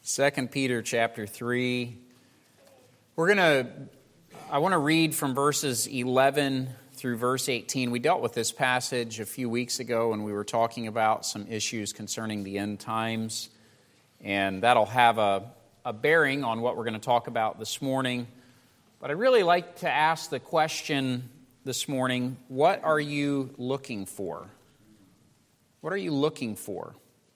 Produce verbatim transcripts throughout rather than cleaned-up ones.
Second Peter chapter three. We're going to, I want to read from verses eleven through verse eighteen. We dealt with this passage a few weeks ago when we were talking about some issues concerning the end times, and that'll have a, a bearing on what we're going to talk about this morning. But I'd really like to ask the question this morning, what are you looking for? What are you looking for?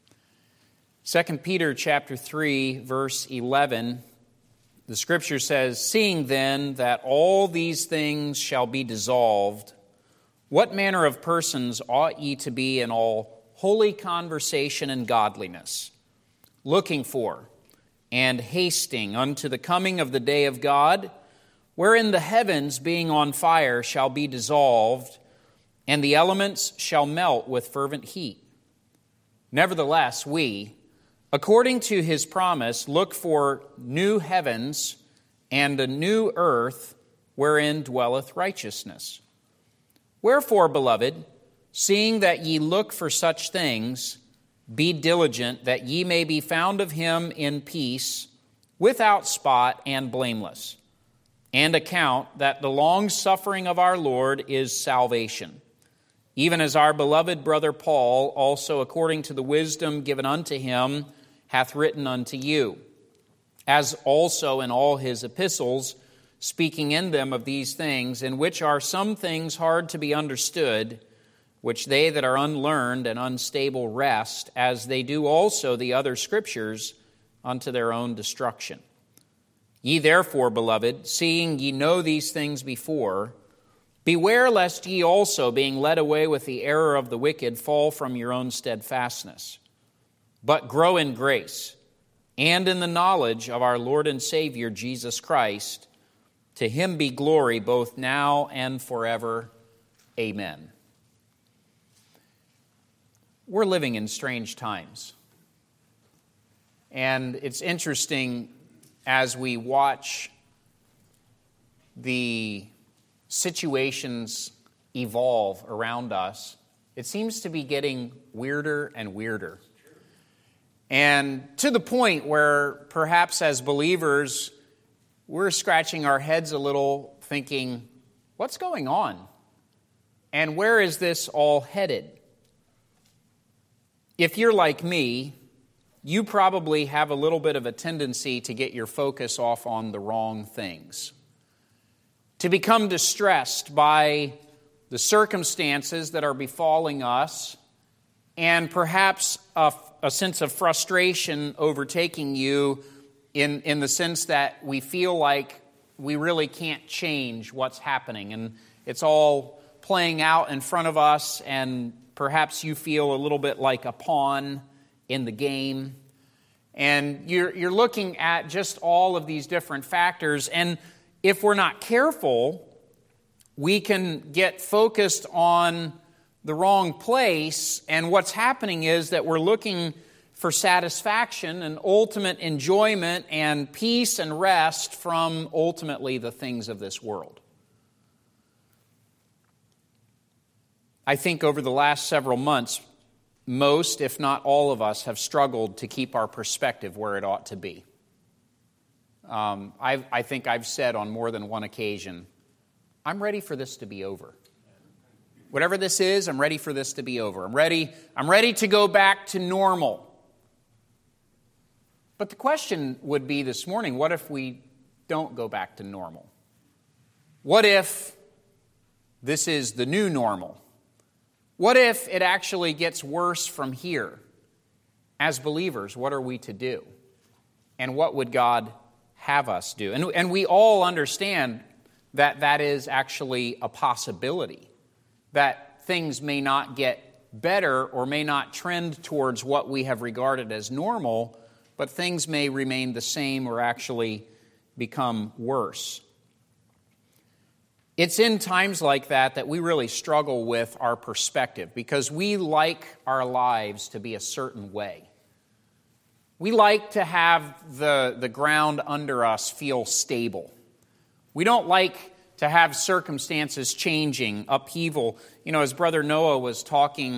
Second Peter chapter three, verse eleven, the Scripture says, "Seeing then that all these things shall be dissolved, what manner of persons ought ye to be in all holy conversation and godliness, looking for and hasting unto the coming of the day of God, wherein the heavens being on fire shall be dissolved, and the elements shall melt with fervent heat. Nevertheless, we, according to his promise, look for new heavens and a new earth wherein dwelleth righteousness. Wherefore, beloved, seeing that ye look for such things, be diligent that ye may be found of him in peace, without spot and blameless, and account that the long suffering of our Lord is salvation, even as our beloved brother Paul also according to the wisdom given unto him hath written unto you, as also in all his epistles, speaking in them of these things, in which are some things hard to be understood, which they that are unlearned and unstable wrest, as they do also the other Scriptures, unto their own destruction. Ye therefore, beloved, seeing ye know these things before, beware lest ye also, being led away with the error of the wicked, fall from your own steadfastness. But grow in grace and in the knowledge of our Lord and Savior Jesus Christ. To him be glory both now and forever. Amen." We're living in strange times. And it's interesting as we watch the situations evolve around us, it seems to be getting weirder and weirder. And to the point where perhaps as believers, we're scratching our heads a little thinking, what's going on? And where is this all headed? If you're like me, you probably have a little bit of a tendency to get your focus off on the wrong things, to become distressed by the circumstances that are befalling us, and perhaps a, a sense of frustration overtaking you in, in the sense that we feel like we really can't change what's happening, and it's all playing out in front of us, and perhaps you feel a little bit like a pawn in the game. And you're, you're looking at just all of these different factors, and if we're not careful, we can get focused on the wrong place, and what's happening is that we're looking for satisfaction and ultimate enjoyment and peace and rest from ultimately the things of this world. I think over the last several months, most, if not all of us, have struggled to keep our perspective where it ought to be. Um, I, I think I've said on more than one occasion, I'm ready for this to be over. Whatever this is, I'm ready for this to be over. I'm ready, I'm ready to go back to normal. But the question would be this morning, what if we don't go back to normal? What if this is the new normal? What if it actually gets worse from here? As believers, what are we to do? And what would God have us do? And, and we all understand that that is actually a possibility, that things may not get better or may not trend towards what we have regarded as normal, but things may remain the same or actually become worse. It's in times like that that we really struggle with our perspective because we like our lives to be a certain way. We like to have the, the ground under us feel stable. We don't like to have circumstances changing, upheaval. You know, as Brother Noah was talking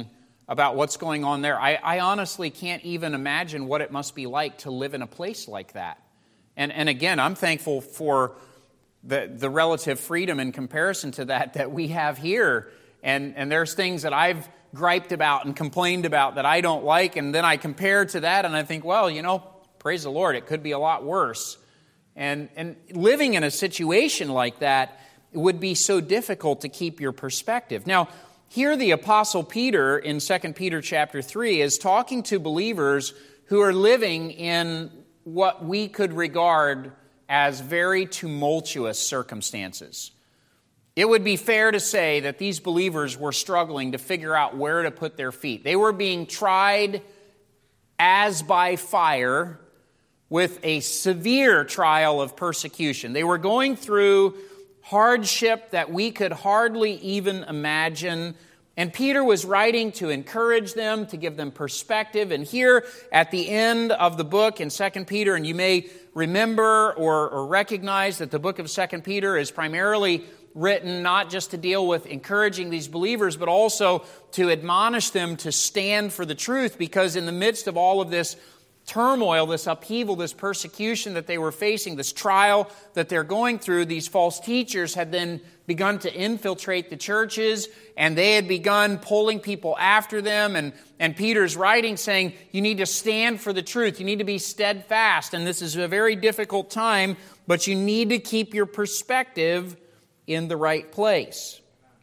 about what's going on there. I, I honestly can't even imagine what it must be like to live in a place like that. And, and again, I'm thankful for the, the relative freedom in comparison to that that we have here. And, and there's things that I've griped about and complained about that I don't like, and then I compare to that and I think, well, you know, praise the Lord, it could be a lot worse. And, and living in a situation like that would be so difficult to keep your perspective. Now, here the Apostle Peter in Second Peter chapter three is talking to believers who are living in what we could regard as very tumultuous circumstances. It would be fair to say that these believers were struggling to figure out where to put their feet. They were being tried as by fire with a severe trial of persecution. They were going through hardship that we could hardly even imagine. And Peter was writing to encourage them, to give them perspective. And here at the end of the book in Second Peter, and you may remember or, or recognize that the book of Second Peter is primarily written not just to deal with encouraging these believers, but also to admonish them to stand for the truth, because in the midst of all of this turmoil, this upheaval, this persecution that they were facing, this trial that they're going through, these false teachers had then begun to infiltrate the churches, and they had begun pulling people after them. And, and Peter's writing saying, you need to stand for the truth. You need to be steadfast. And this is a very difficult time, but you need to keep your perspective in the right place.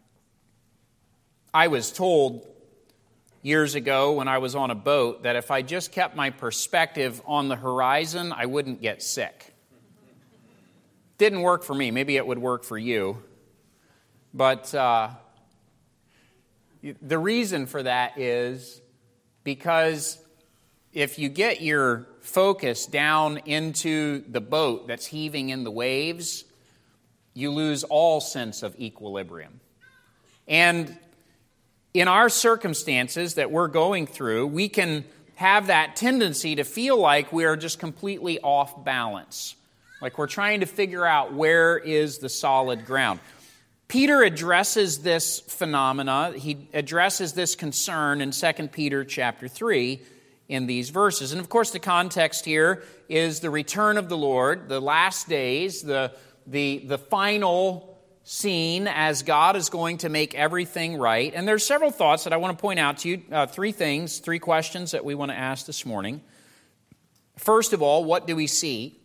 I was told years ago when I was on a boat that if I just kept my perspective on the horizon, I wouldn't get sick. Didn't work for me. Maybe it would work for you. But uh, the reason for that is because if you get your focus down into the boat that's heaving in the waves, you lose all sense of equilibrium. And in our circumstances that we're going through, we can have that tendency to feel like we are just completely off balance, like we're trying to figure out where is the solid ground. Peter addresses this phenomena, he addresses this concern in Second Peter chapter three in these verses. And of course the context here is the return of the Lord, the last days, the, the, the final scene as God is going to make everything right. And there's several thoughts that I want to point out to you, uh, three things, three questions that we want to ask this morning. First of all, what do we see?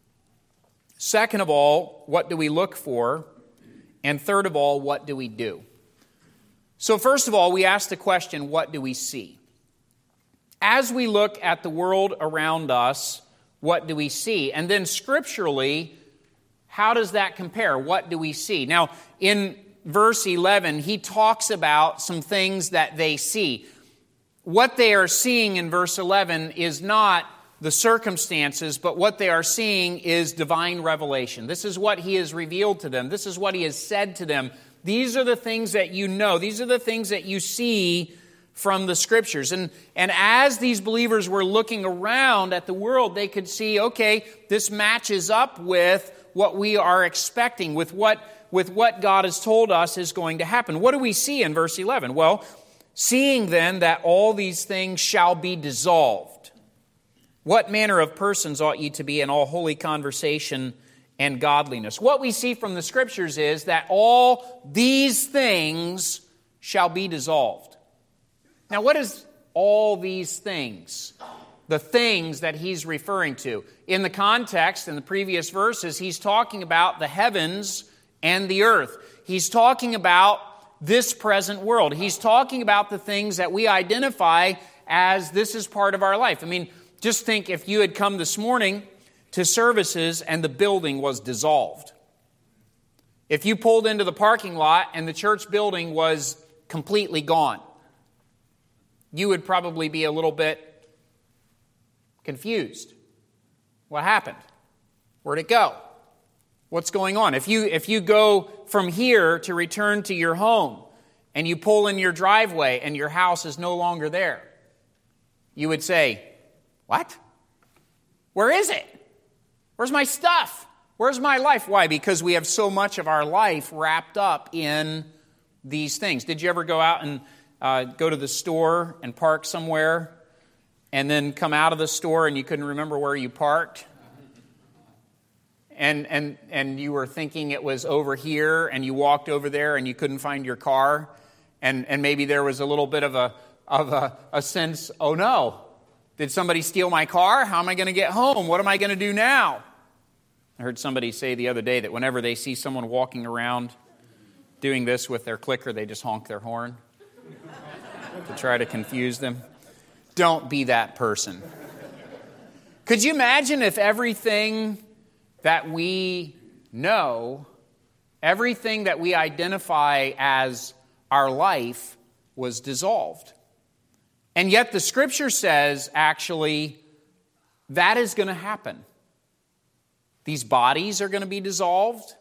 Second of all, what do we look for? And third of all, what do we do? So first of all, we ask the question, what do we see? As we look at the world around us, what do we see? And then scripturally, how does that compare? What do we see? Now, in verse eleven, he talks about some things that they see. What they are seeing in verse eleven is not the circumstances, but what they are seeing is divine revelation. This is what he has revealed to them. This is what he has said to them. These are the things that you know. These are the things that you see from the Scriptures. And, and as these believers were looking around at the world, they could see, okay, this matches up with what we are expecting, with what, with what God has told us is going to happen. What do we see in verse eleven? Well, seeing then that all these things shall be dissolved, what manner of persons ought ye to be in all holy conversation and godliness? What we see from the Scriptures is that all these things shall be dissolved. Now, what is all these things? The things that he's referring to. In the context, in the previous verses, he's talking about the heavens and the earth. He's talking about this present world. He's talking about the things that we identify as this is part of our life. I mean, just think if you had come this morning to services and the building was dissolved. If you pulled into the parking lot and the church building was completely gone, you would probably be a little bit confused. What happened? Where'd it go? What's going on? If you if you go from here to return to your home and you pull in your driveway and your house is no longer there, you would say, what? Where is it? Where's my stuff? Where's my life? Why? Because we have so much of our life wrapped up in these things. Did you ever go out and uh, go to the store and park somewhere and then come out of the store and you couldn't remember where you parked? And, and, and you were thinking it was over here and you walked over there and you couldn't find your car? And, and maybe there was a little bit of a, of a, a sense, oh no, did somebody steal my car? How am I going to get home? What am I going to do now? I heard somebody say the other day that whenever they see someone walking around doing this with their clicker, they just honk their horn to try to confuse them. Don't be that person. Could you imagine if everything that we know, everything that we identify as our life was dissolved? And yet the Scripture says, actually, that is going to happen. These bodies are going to be dissolved.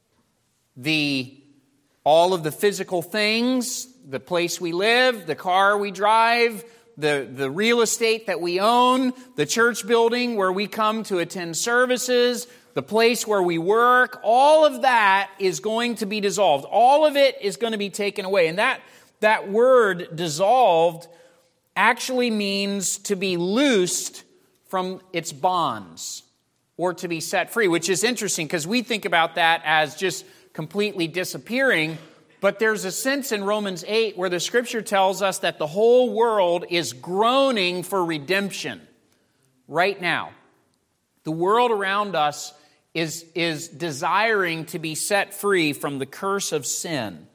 The, all of the physical things, the place we live, the car we drive, the, the real estate that we own, the church building where we come to attend services, the place where we work, all of that is going to be dissolved. All of it is going to be taken away. And that, that word dissolved actually means to be loosed from its bonds or to be set free, which is interesting because we think about that as just completely disappearing. But there's a sense in Romans eight where the Scripture tells us that the whole world is groaning for redemption right now. The world around us is, is desiring to be set free from the curse of sin.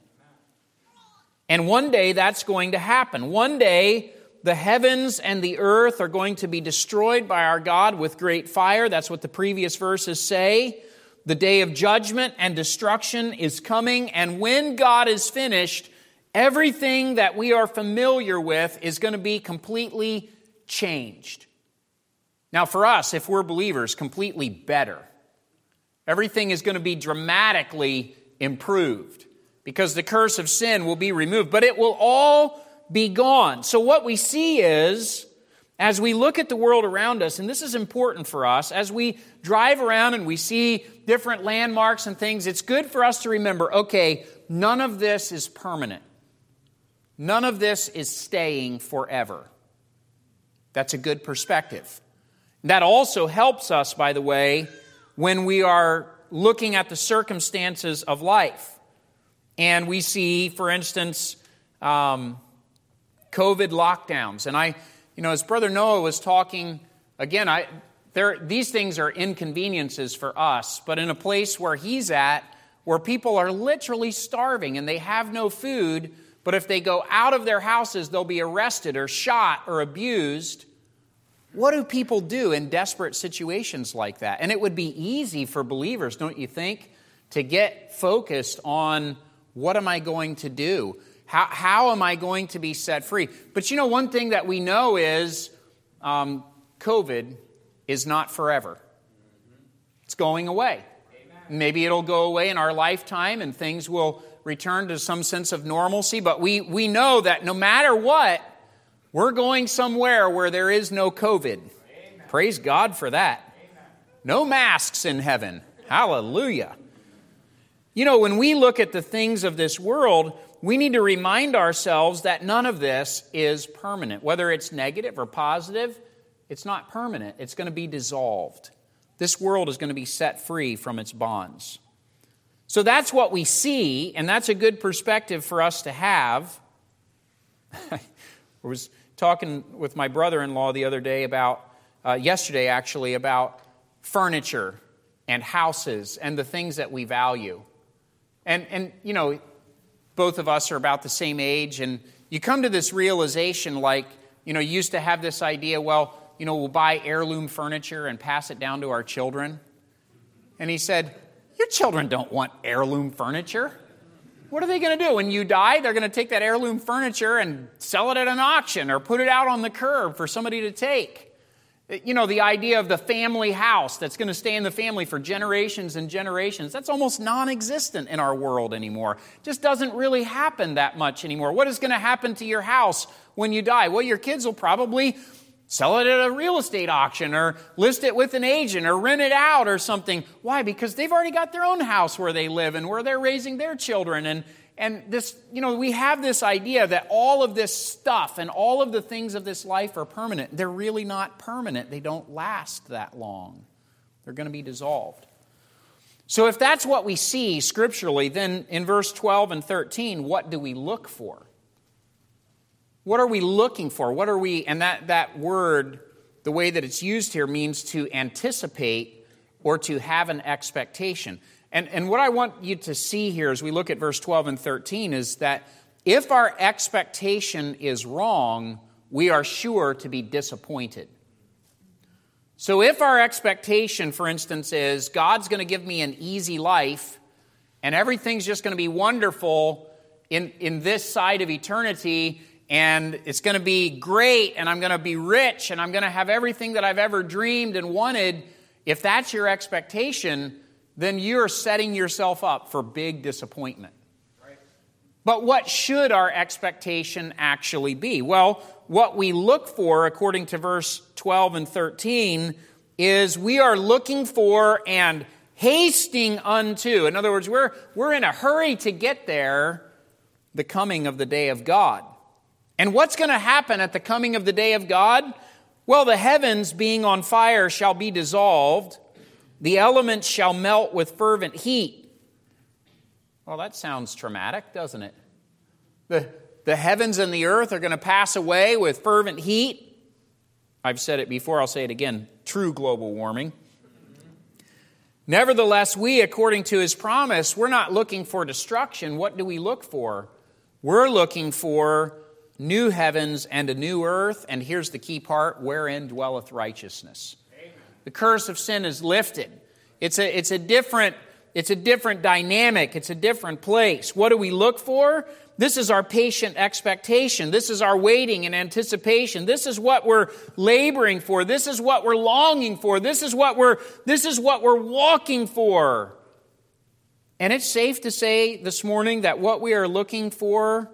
And one day that's going to happen. One day the heavens and the earth are going to be destroyed by our God with great fire. That's what the previous verses say. The day of judgment and destruction is coming. And when God is finished, everything that we are familiar with is going to be completely changed. Now for us, if we're believers, completely better. Everything is going to be dramatically improved because the curse of sin will be removed. But it will all be gone. So what we see is, as we look at the world around us, and this is important for us, as we drive around and we see different landmarks and things, it's good for us to remember, okay, none of this is permanent. None of this is staying forever. That's a good perspective. That also helps us, by the way, when we are looking at the circumstances of life. And we see, for instance, um, COVID lockdowns. And I, you know, as Brother Noah was talking, again, I there these things are inconveniences for us, but in a place where he's at, where people are literally starving and they have no food, but if they go out of their houses, they'll be arrested or shot or abused. What do people do in desperate situations like that? And it would be easy for believers, don't you think, to get focused on what am I going to do? How, how am I going to be set free? But you know, one thing that we know is um, COVID is not forever. It's going away. Amen. Maybe it'll go away in our lifetime and things will return to some sense of normalcy. But we, we know that no matter what, we're going somewhere where there is no COVID. Amen. Praise God for that. Amen. No masks in heaven. Hallelujah. You know, when we look at the things of this world, we need to remind ourselves that none of this is permanent. Whether it's negative or positive, it's not permanent. It's going to be dissolved. This world is going to be set free from its bonds. So that's what we see, and that's a good perspective for us to have. I was talking with my brother-in-law the other day about, uh, yesterday actually, about furniture and houses and the things that we value. And, and you know, both of us are about the same age, and you come to this realization like, you know, you used to have this idea, well, you know, we'll buy heirloom furniture and pass it down to our children. And he said, your children don't want heirloom furniture. What are they going to do? When you die, they're going to take that heirloom furniture and sell it at an auction or put it out on the curb for somebody to take. You know, the idea of the family house that's going to stay in the family for generations and generations, that's almost non-existent in our world anymore. It just doesn't really happen that much anymore. What is going to happen to your house when you die? Well, your kids will probably sell it at a real estate auction or list it with an agent or rent it out or something. Why? Because they've already got their own house where they live and where they're raising their children. And, and this, you know, we have this idea that all of this stuff and all of the things of this life are permanent. They're really not permanent. They don't last that long. They're going to be dissolved. So if that's what we see scripturally, then in verse twelve and thirteen, what do we look for? What are we looking for? What are we, and that, that word, the way that it's used here, means to anticipate or to have an expectation. And, and what I want you to see here as we look at verse twelve and thirteen is that if our expectation is wrong, we are sure to be disappointed. So if our expectation, for instance, is God's going to give me an easy life and everything's just going to be wonderful in, in this side of eternity, and it's going to be great, and I'm going to be rich, and I'm going to have everything that I've ever dreamed and wanted, if that's your expectation, then you're setting yourself up for big disappointment. Right. But what should our expectation actually be? Well, what we look for, according to verse twelve and thirteen, is we are looking for and hasting unto. In other words, we're, we're in a hurry to get there, the coming of the day of God. And what's going to happen at the coming of the day of God? Well, the heavens being on fire shall be dissolved. The elements shall melt with fervent heat. Well, that sounds traumatic, doesn't it? The, the heavens and the earth are going to pass away with fervent heat. I've said it before, I'll say it again. True global warming. Nevertheless, we, according to His promise, we're not looking for destruction. What do we look for? We're looking for new heavens and a new earth. And here's the key part, wherein dwelleth righteousness. The curse of sin is lifted. It's a, it's a different, it's a different dynamic. It's a different place. What do we look for? This is our patient expectation. This is our waiting and anticipation. This is what we're laboring for. This is what we're longing for. This is what we're, this is what we're walking for. And it's safe to say this morning that what we are looking for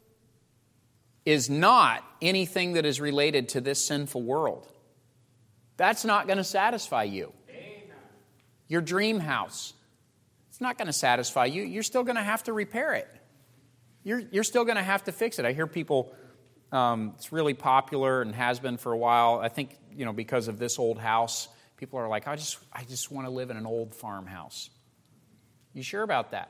is not anything that is related to this sinful world. That's not going to satisfy you. Your dream house, it's not going to satisfy you. You're still going to have to repair it. You're, you're still going to have to fix it. I hear people, um, it's really popular and has been for a while. I think, you know, because of this old house, people are like, I just, I just want to live in an old farmhouse. You sure about that?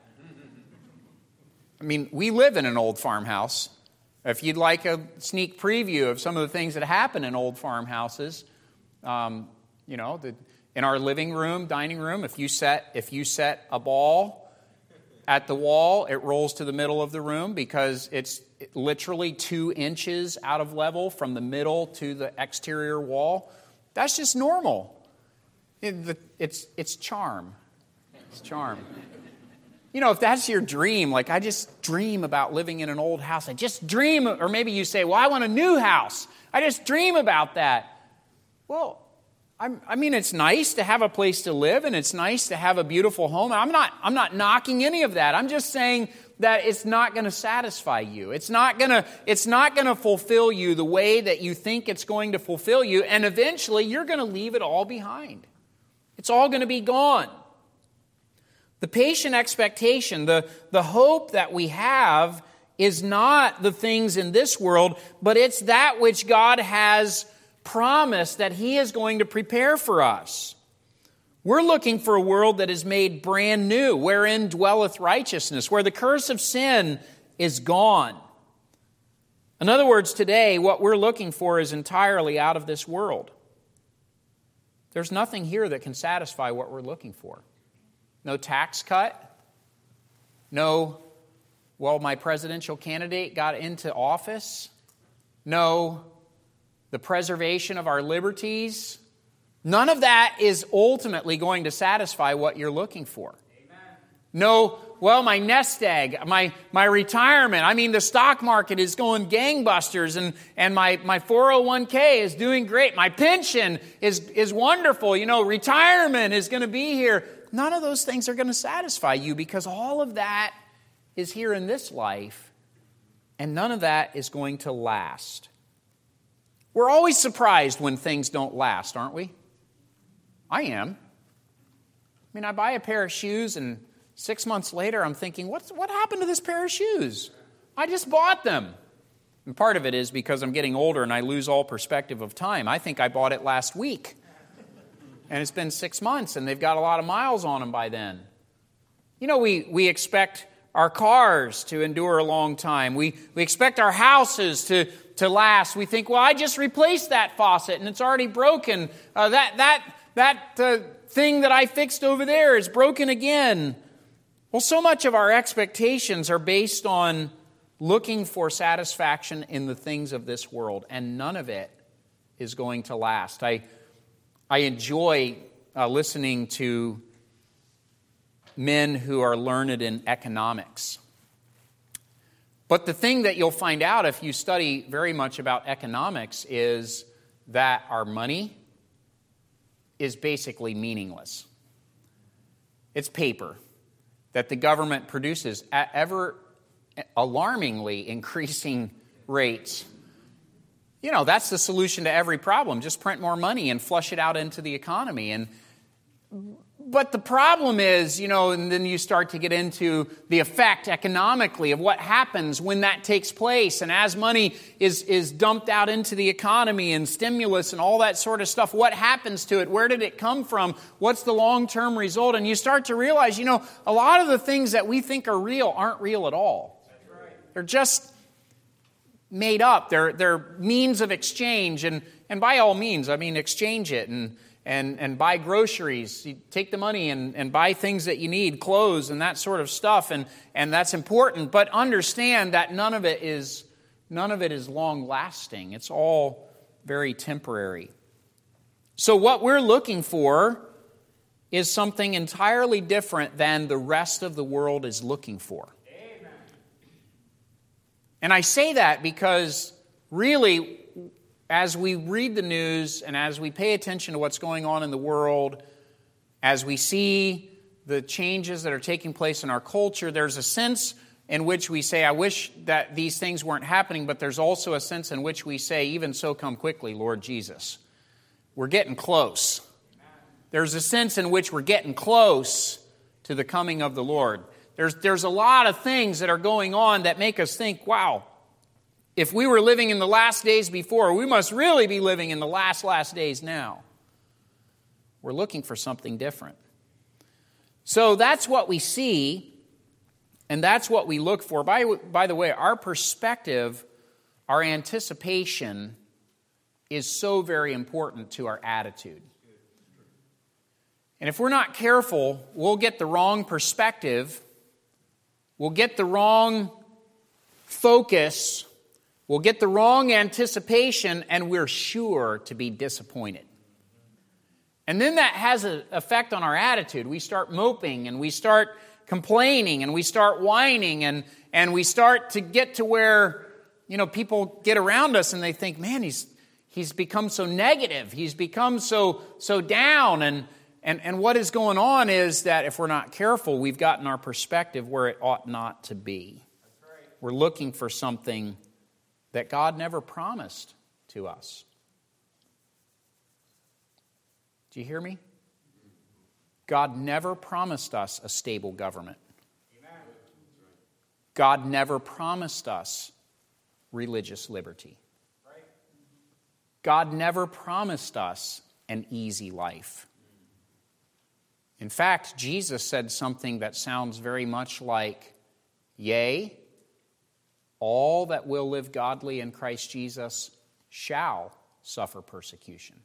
I mean, we live in an old farmhouse. If you'd like a sneak preview of some of the things that happen in old farmhouses, um, you know, the, in our living room, dining room, if you set if you set a ball at the wall, it rolls to the middle of the room because it's literally two inches out of level from the middle to the exterior wall. That's just normal. It, it's it's charm. It's charm. You know, if that's your dream, like I just dream about living in an old house. I just dream, or maybe you say, well, I want a new house. I just dream about that. Well, I'm, I mean, it's nice to have a place to live, and it's nice to have a beautiful home. I'm not, I'm not knocking any of that. I'm just saying that it's not going to satisfy you. It's not going to, it's not going to fulfill you the way that you think it's going to fulfill you, and eventually you're going to leave it all behind. It's all going to be gone. The patient expectation, the, the hope that we have is not the things in this world, but it's that which God has promised that He is going to prepare for us. We're looking for a world that is made brand new, wherein dwelleth righteousness, where the curse of sin is gone. In other words, today, what we're looking for is entirely out of this world. There's nothing here that can satisfy what we're looking for. No tax cut. No, well, my presidential candidate got into office. No, the preservation of our liberties. None of that is ultimately going to satisfy what you're looking for. Amen. No, well, my nest egg, my, my retirement, I mean, the stock market is going gangbusters, and, and my, my four oh one k is doing great. My pension is, is wonderful. You know, retirement is going to be here. None of those things are going to satisfy you because all of that is here in this life, and none of that is going to last. We're always surprised when things don't last, aren't we? I am. I mean, I buy a pair of shoes and Six months later, I'm thinking, What's, what happened to this pair of shoes? I just bought them. And part of it is because I'm getting older and I lose all perspective of time. I think I bought it last week. And it's been six months and they've got a lot of miles on them by then. You know, we, we expect our cars to endure a long time. We, we expect our houses to, to last. We think, well, I just replaced that faucet and it's already broken. Uh, that that that uh, thing that I fixed over there is broken again. Well, so much of our expectations are based on looking for satisfaction in the things of this world, and none of it is going to last. I I enjoy uh, listening to men who are learned in economics. But the thing that you'll find out if you study very much about economics is that our money is basically meaningless. It's paper that the government produces at ever alarmingly increasing rates. You know, that's the solution to every problem. Just print more money and flush it out into the economy. And But the problem is, you know, and then you start to get into the effect economically of what happens when that takes place. And as money is, is dumped out into the economy and stimulus and all that sort of stuff, what happens to it? Where did it come from? What's the long-term result? And you start to realize, you know, a lot of the things that we think are real aren't real at all. That's right. They're just made up. They're, they're means of exchange. And, and by all means, I mean, exchange it and And, and buy groceries. You take the money and, and buy things that you need, clothes and that sort of stuff, and, and that's important. But understand that none of it is none of it is long lasting. It's all very temporary. So what we're looking for is something entirely different than the rest of the world is looking for. Amen. And I say that because really, as we read the news and as we pay attention to what's going on in the world, as we see the changes that are taking place in our culture, there's a sense in which we say, I wish that these things weren't happening, but there's also a sense in which we say, even so come quickly, Lord Jesus. We're getting close. There's a sense in which we're getting close to the coming of the Lord. There's, there's a lot of things that are going on that make us think, wow, if we were living in the last days before, we must really be living in the last, last days now. We're looking for something different. So that's what we see, and that's what we look for. By, by the way, our perspective, our anticipation is so very important to our attitude. And if we're not careful, we'll get the wrong perspective, we'll get the wrong focus, we'll get the wrong anticipation, and we're sure to be disappointed. And then that has an effect on our attitude. We start moping, and we start complaining, and we start whining, and, and we start to get to where, you know, people get around us and they think, man, he's he's become so negative. He's become so so down. And, and, and what is going on is that if we're not careful, we've gotten our perspective where it ought not to be. That's right. We're looking for something that God never promised to us. Do you hear me? God never promised us a stable government. God never promised us religious liberty. God never promised us an easy life. In fact, Jesus said something that sounds very much like, yea, all that will live godly in Christ Jesus shall suffer persecution.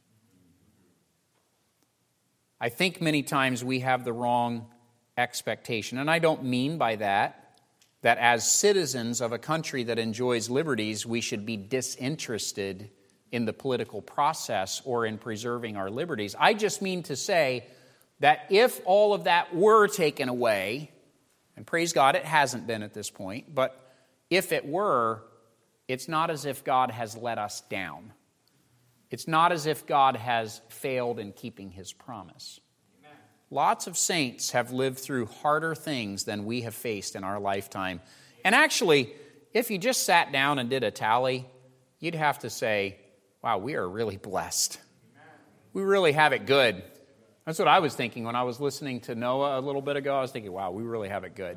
I think many times we have the wrong expectation. And I don't mean by that, that as citizens of a country that enjoys liberties, we should be disinterested in the political process or in preserving our liberties. I just mean to say that if all of that were taken away, and praise God, it hasn't been at this point, but if it were, it's not as if God has let us down. It's not as if God has failed in keeping His promise. Amen. Lots of saints have lived through harder things than we have faced in our lifetime. And actually, if you just sat down and did a tally, you'd have to say, wow, we are really blessed. Amen. We really have it good. That's what I was thinking when I was listening to Noah a little bit ago. I was thinking, wow, we really have it good.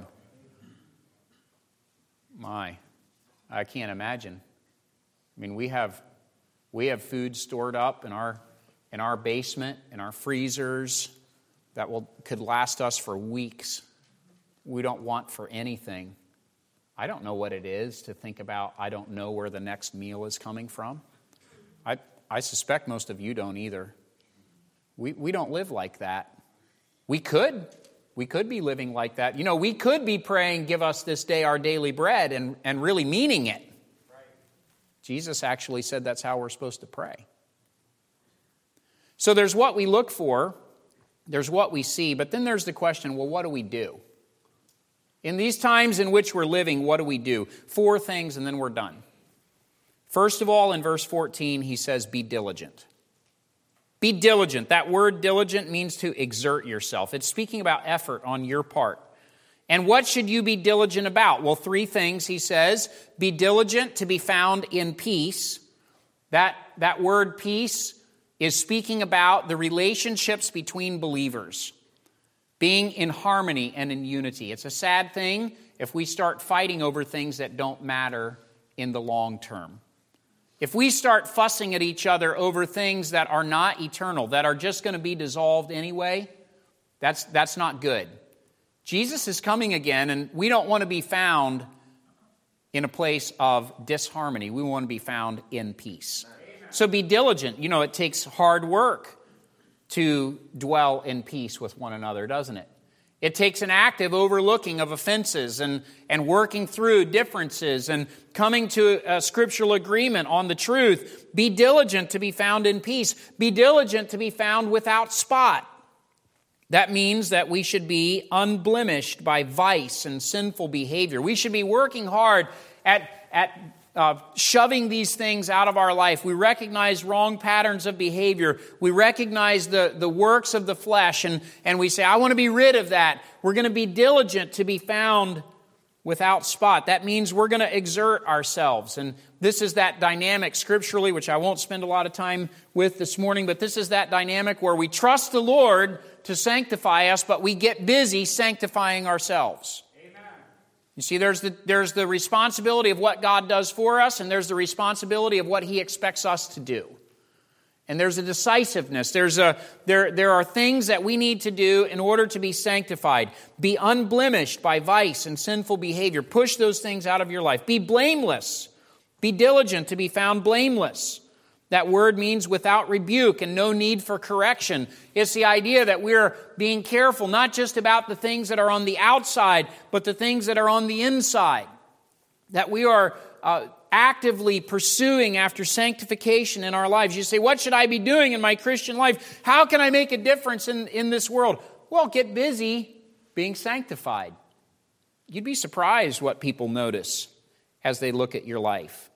My, I can't imagine. I mean, we have we have food stored up in our in our basement, in our freezers, that will could last us for weeks. We don't want for anything. I don't know what it is to think about, I don't know where the next meal is coming from. I I suspect most of you don't either. We we don't live like that. We could. We could be living like that. You know, we could be praying, give us this day our daily bread, and, and really meaning it. Right. Jesus actually said that's how we're supposed to pray. So there's what we look for, there's what we see, but then there's the question, well, what do we do? In these times in which we're living, what do we do? Four things, and then we're done. First of all, in verse fourteen, he says, be diligent. Be diligent. That word diligent means to exert yourself. It's speaking about effort on your part. And what should you be diligent about? Well, three things, he says. Be diligent to be found in peace. That, that word peace is speaking about the relationships between believers. Being in harmony and in unity. It's a sad thing if we start fighting over things that don't matter in the long term. If we start fussing at each other over things that are not eternal, that are just going to be dissolved anyway, that's, that's not good. Jesus is coming again, and we don't want to be found in a place of disharmony. We want to be found in peace. Amen. So be diligent. You know, it takes hard work to dwell in peace with one another, doesn't it? It takes an active overlooking of offenses and, and working through differences and coming to a scriptural agreement on the truth. Be diligent to be found in peace. Be diligent to be found without spot. That means that we should be unblemished by vice and sinful behavior. We should be working hard at, at Uh, shoving these things out of our life. We recognize wrong patterns of behavior. We recognize the, the works of the flesh, and, and we say, I want to be rid of that. We're going to be diligent to be found without spot. That means we're going to exert ourselves. And this is that dynamic scripturally, which I won't spend a lot of time with this morning, but this is that dynamic where we trust the Lord to sanctify us, but we get busy sanctifying ourselves. You see, there's the, there's the responsibility of what God does for us, and there's the responsibility of what He expects us to do. And there's a decisiveness. There's a there, there are things that we need to do in order to be sanctified. Be unblemished by vice and sinful behavior. Push those things out of your life. Be blameless. Be diligent to be found blameless. That word means without rebuke and no need for correction. It's the idea that we're being careful not just about the things that are on the outside, but the things that are on the inside. That we are uh, actively pursuing after sanctification in our lives. You say, what should I be doing in my Christian life? How can I make a difference in, in this world? Well, get busy being sanctified. You'd be surprised what people notice as they look at your life.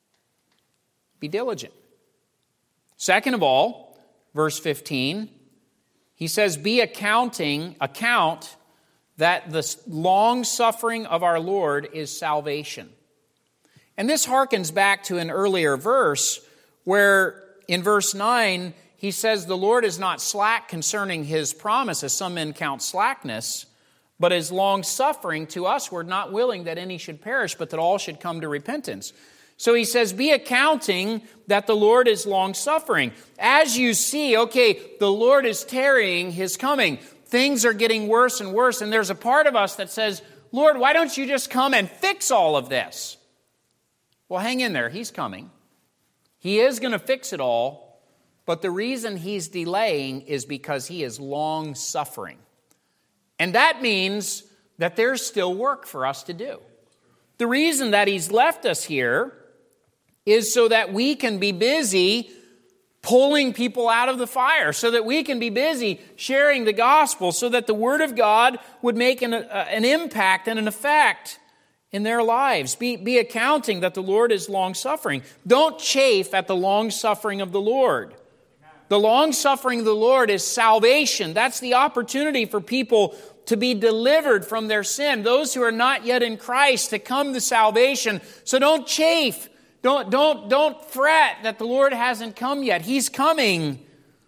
Be diligent. Second of all, verse fifteen, he says, be accounting, account that the long suffering of our Lord is salvation. And this harkens back to an earlier verse where in verse nine, he says, the Lord is not slack concerning His promise, as some men count slackness, but is long suffering to us. We're not willing that any should perish, but that all should come to repentance. So he says, be accounting that the Lord is long-suffering. As you see, okay, the Lord is tarrying His coming. Things are getting worse and worse, and there's a part of us that says, Lord, why don't you just come and fix all of this? Well, hang in there. He's coming. He is going to fix it all, but the reason He's delaying is because He is long-suffering. And that means that there's still work for us to do. The reason that He's left us here is so that we can be busy pulling people out of the fire, so that we can be busy sharing the gospel, so that the Word of God would make an, uh, an impact and an effect in their lives. Be, be accounting that the Lord is long-suffering. Don't chafe at the long-suffering of the Lord. The long-suffering of the Lord is salvation. That's the opportunity for people to be delivered from their sin. Those who are not yet in Christ to come to salvation. So don't chafe. Don't, don't, don't fret that the Lord hasn't come yet. He's coming.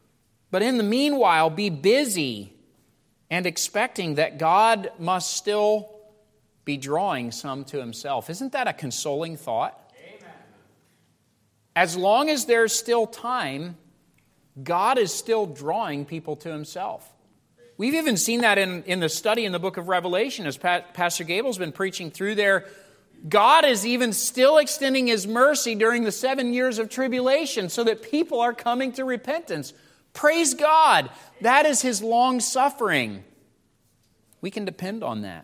But in the meanwhile, be busy and expecting that God must still be drawing some to himself. Isn't that a consoling thought? Amen. As long as there's still time, God is still drawing people to himself. We've even seen that in, in the study in the book of Revelation, as Pat, Pastor Gable's been preaching through there. God is even still extending his mercy during the seven years of tribulation so that people are coming to repentance. Praise God. That is his long suffering. We can depend on that.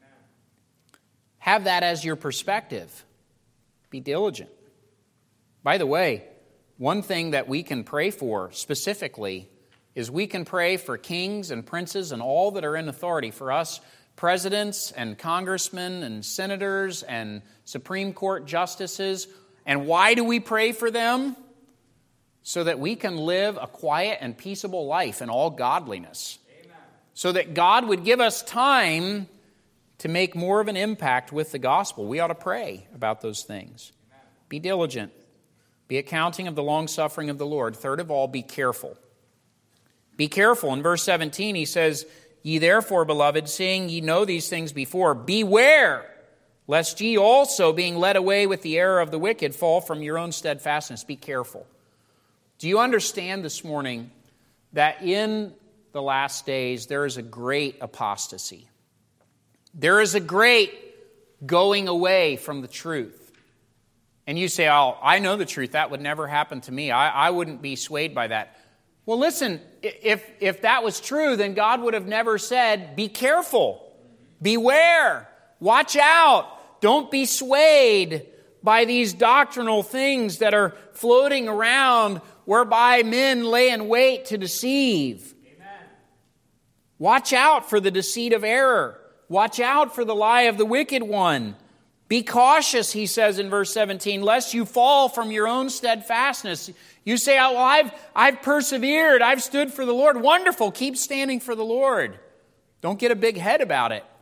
Have that as your perspective. Be diligent. By the way, one thing that we can pray for specifically is we can pray for kings and princes and all that are in authority. For us, presidents and congressmen and senators and Supreme Court justices. And why do we pray for them? So that we can live a quiet and peaceable life in all godliness. Amen. So that God would give us time to make more of an impact with the gospel. We ought to pray about those things. Amen. Be diligent. Be accounting of the long-suffering of the Lord. Third of all, be careful. Be careful. In verse seventeen, he says, Ye therefore, beloved, seeing ye know these things before, beware, lest ye also, being led away with the error of the wicked, fall from your own steadfastness. Be careful. Do you understand this morning that in the last days there is a great apostasy? There is a great going away from the truth. And you say, oh, I know the truth. That would never happen to me. I, I wouldn't be swayed by that. Well, listen, if, if that was true, then God would have never said, be careful, beware, watch out, don't be swayed by these doctrinal things that are floating around whereby men lay in wait to deceive. Amen. Watch out for the deceit of error. Watch out for the lie of the wicked one. Be cautious, he says in verse seventeen, lest you fall from your own steadfastness. You say, oh, well, I've, I've persevered. I've stood for the Lord. Wonderful. Keep standing for the Lord. Don't get a big head about it.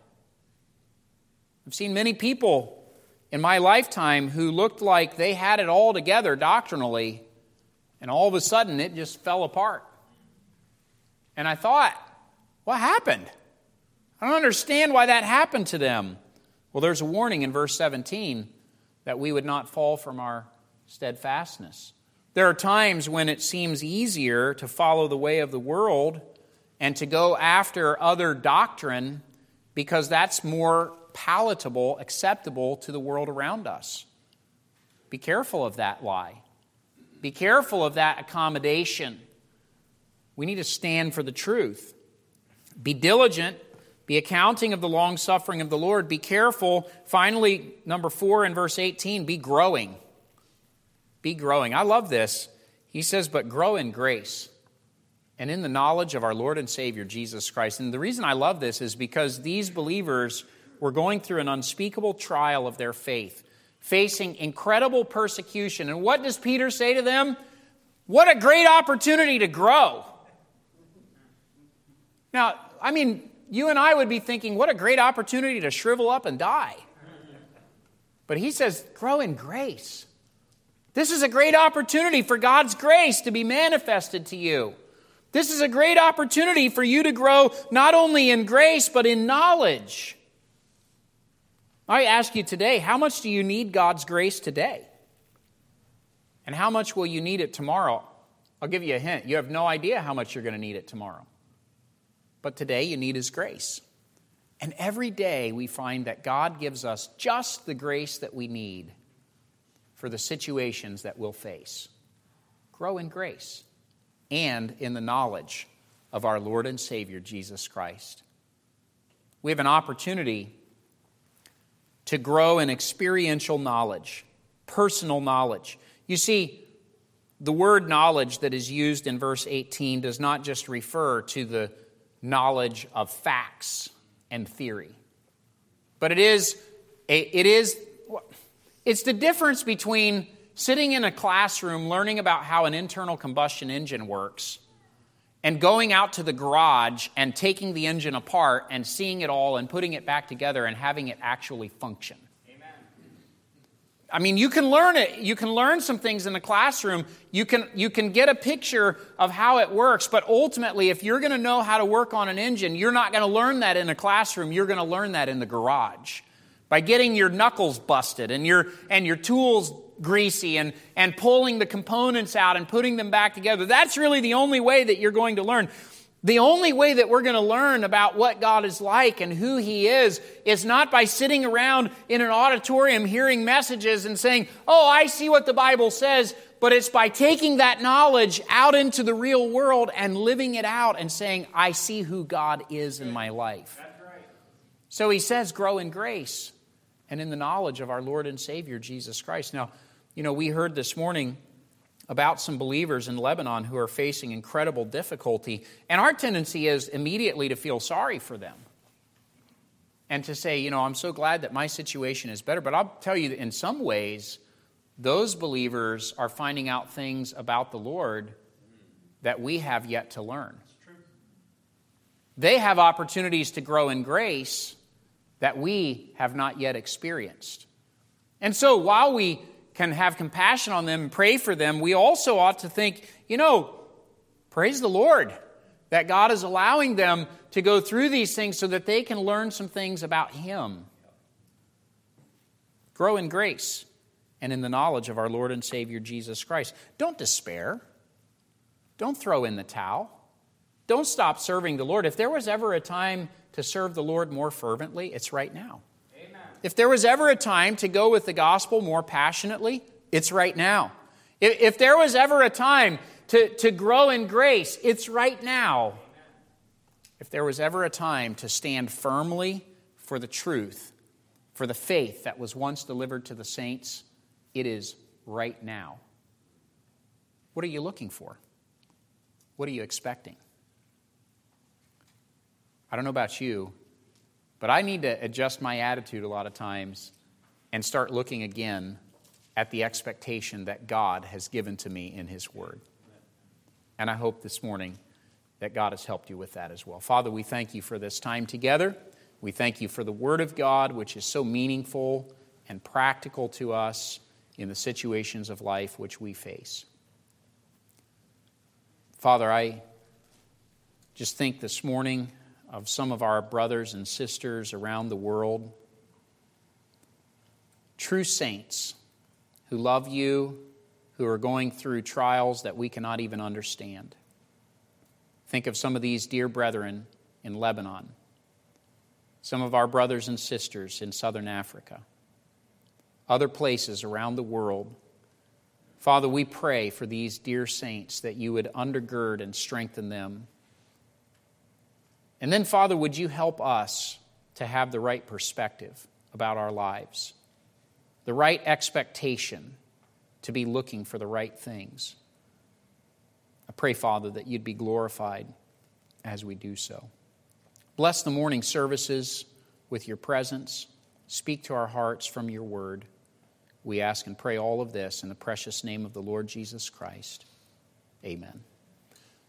I've seen many people in my lifetime who looked like they had it all together doctrinally, and all of a sudden it just fell apart. And I thought, what happened? I don't understand why that happened to them. Well, there's a warning in verse seventeen that we would not fall from our steadfastness. There are times when it seems easier to follow the way of the world and to go after other doctrine because that's more palatable, acceptable to the world around us. Be careful of that lie. Be careful of that accommodation. We need to stand for the truth. Be diligent. Be accounting of the long-suffering of the Lord. Be careful. Finally, number four in verse eighteen, be growing. Be growing. I love this. He says, but grow in grace and in the knowledge of our Lord and Savior, Jesus Christ. And the reason I love this is because these believers were going through an unspeakable trial of their faith, facing incredible persecution. And what does Peter say to them? What a great opportunity to grow. Now, I mean, you and I would be thinking, what a great opportunity to shrivel up and die. But he says, grow in grace. This is a great opportunity for God's grace to be manifested to you. This is a great opportunity for you to grow not only in grace, but in knowledge. I ask you today, how much do you need God's grace today? And how much will you need it tomorrow? I'll give you a hint. You have no idea how much you're going to need it tomorrow. But today you need His grace. And every day we find that God gives us just the grace that we need for the situations that we'll face. Grow in grace and in the knowledge of our Lord and Savior, Jesus Christ. We have an opportunity to grow in experiential knowledge, personal knowledge. You see, the word knowledge that is used in verse eighteen does not just refer to the knowledge of facts and theory, but it is a, it is it's the difference between sitting in a classroom learning about how an internal combustion engine works and going out to the garage and taking the engine apart and seeing it all and putting it back together and having it actually function. Amen. I mean, you can learn it. You can learn some things in the classroom. You can, you can get a picture of how it works. But ultimately, if you're going to know how to work on an engine, you're not going to learn that in a classroom. You're going to learn that in the garage by getting your knuckles busted and your, and your tools greasy and, and pulling the components out and putting them back together. That's really the only way that you're going to learn. The only way that we're going to learn about what God is like and who He is is not by sitting around in an auditorium hearing messages and saying, oh, I see what the Bible says, but it's by taking that knowledge out into the real world and living it out and saying, I see who God is in my life. That's right. So He says, grow in grace and in the knowledge of our Lord and Savior, Jesus Christ. Now, you know, we heard this morning about some believers in Lebanon who are facing incredible difficulty. And our tendency is immediately to feel sorry for them. And to say, you know, I'm so glad that my situation is better. But I'll tell you that in some ways, those believers are finding out things about the Lord that we have yet to learn. They have opportunities to grow in grace that we have not yet experienced. And so while we can have compassion on them and pray for them, we also ought to think, you know, praise the Lord that God is allowing them to go through these things so that they can learn some things about Him. Grow in grace and in the knowledge of our Lord and Savior Jesus Christ. Don't despair. Don't throw in the towel. Don't stop serving the Lord. If there was ever a time to serve the Lord more fervently, it's right now. If there was ever a time to go with the gospel more passionately, it's right now. If, if there was ever a time to, to grow in grace, it's right now. If there was ever a time to stand firmly for the truth, for the faith that was once delivered to the saints, it is right now. What are you looking for? What are you expecting? I don't know about you, but I need to adjust my attitude a lot of times and start looking again at the expectation that God has given to me in His Word. And I hope this morning that God has helped you with that as well. Father, we thank You for this time together. We thank You for the Word of God, which is so meaningful and practical to us in the situations of life which we face. Father, I just think this morning of some of our brothers and sisters around the world, true saints who love You, who are going through trials that we cannot even understand. Think of some of these dear brethren in Lebanon, some of our brothers and sisters in southern Africa, other places around the world. Father, we pray for these dear saints that You would undergird and strengthen them. And then, Father, would You help us to have the right perspective about our lives, the right expectation to be looking for the right things. I pray, Father, that You'd be glorified as we do so. Bless the morning services with Your presence. Speak to our hearts from Your word. We ask and pray all of this in the precious name of the Lord Jesus Christ. Amen.